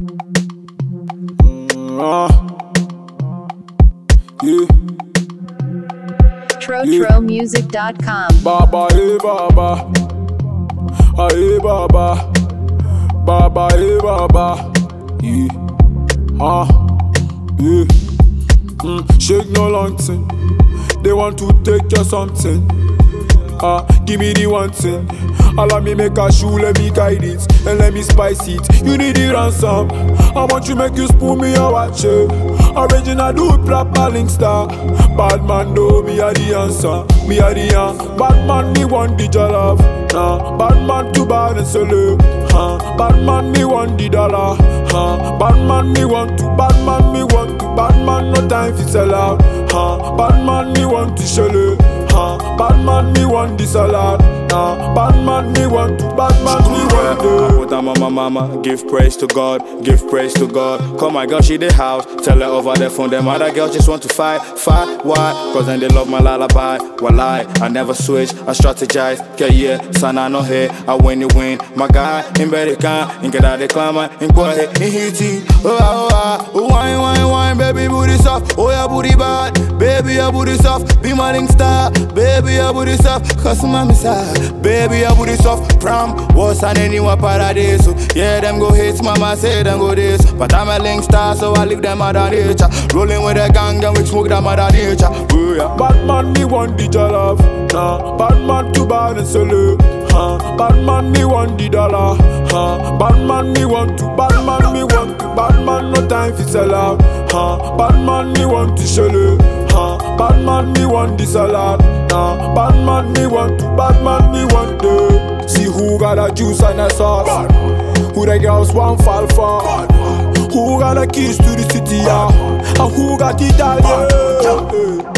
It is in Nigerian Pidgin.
Yeah. TroTroMusic.com. Baba, hey Baba, hey Baba, Baba, hey Baba, yeah, yeah. Shake no long thing. They want to take your something. Give me the one thing. Allow me make a shoe, let me guide it, and let me spice it. You need the ransom. I want you make you spoon me or watch it. Original do it proper link star. Bad man know me are the answer. Me are the answer. Bad man me want the jollof. Bad man too bad and solo. Bad man me want the dollar. Bad man me want to. Bad man me want to. Bad man no time for sell out. Bad man me want to show. Bad man me want the salad. Bad man me want to. Bad man me want to. I put on my mama, give praise to God, give praise to God. Call my girl, she the house, tell her over the phone. Them other girls just want to fight, why? Cause then they love my lullaby. Walai, I never switch, I strategize. Yeah, son, I know here, I win you win. My guy, in better can, in get out the climber, in go ahead, in hit it. Wine, baby, booty soft. Oh, yeah, booty bad, baby, your booty soft. Be my link star, baby, your booty soft. Cause my side, baby, your booty soft. Prom, was an anyone paradise. Yeah, them go hits, mama say them go this. But I'm a link star, so I leave them out of nature. Rolling with a gang and we smoke them out of nature. Oh, yeah. Bad man me want the jollof. Bad man too bad and solo. Bad man me want the dollar. Bad man me want to. Bad man me want to. Bad man no time for sell out. Bad man me want to show. Bad man me want the salad. Bad man me want to. Bad man me want to. See who got a juice and a sauce. Who the girls want fall for. Who got the keys to the city, yeah. And who got the dollar.